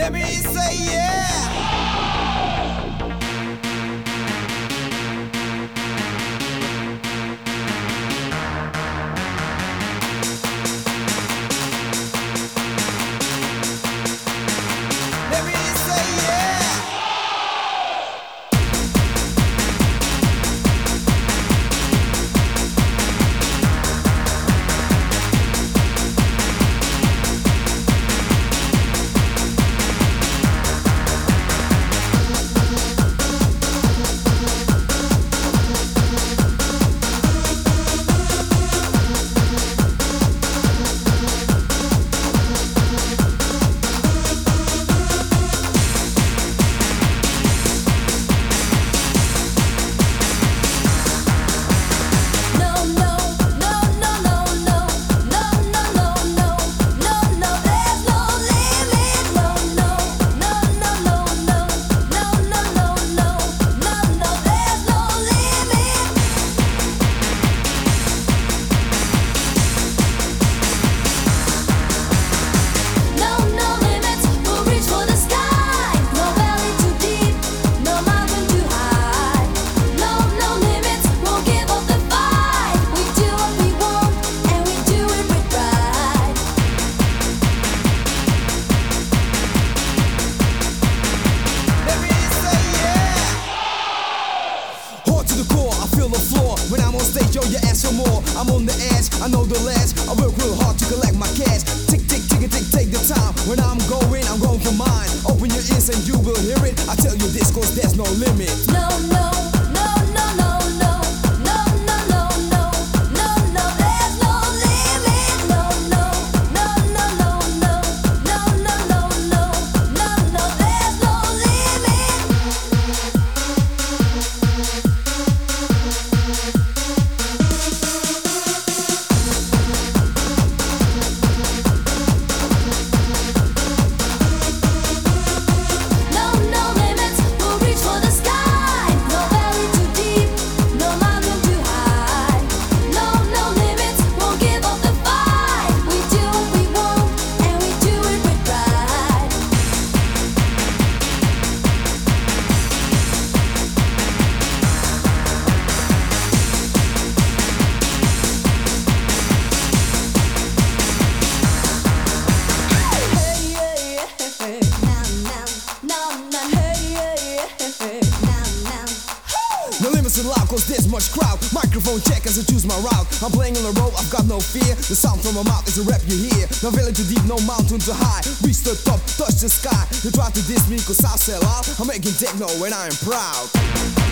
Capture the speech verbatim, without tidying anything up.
Let me say yeah. Let me say yeah. Yo, you ask for more. I'm on the edge, I know the last. I work real hard to collect my cash. Tick, tick, tick, tick, take the time. When I'm going, I'm going for mine. Open your ears and you will hear it. I tell you this, cause there's no limit. No, no, no, no, no, no. No, no, no, no. No, no, there's no limit. No, no, no, no, no, no. No, no, no, no. No, no, there's no limit. No limits in loud cause there's much crowd. Microphone check as I choose my route. I'm playing on the road, I've got no fear. The sound from my mouth is a rap you hear. No valley too deep, no mountain too high. Reach the top, touch the sky. You try to diss me cause I sell out. I'm making techno when I am proud.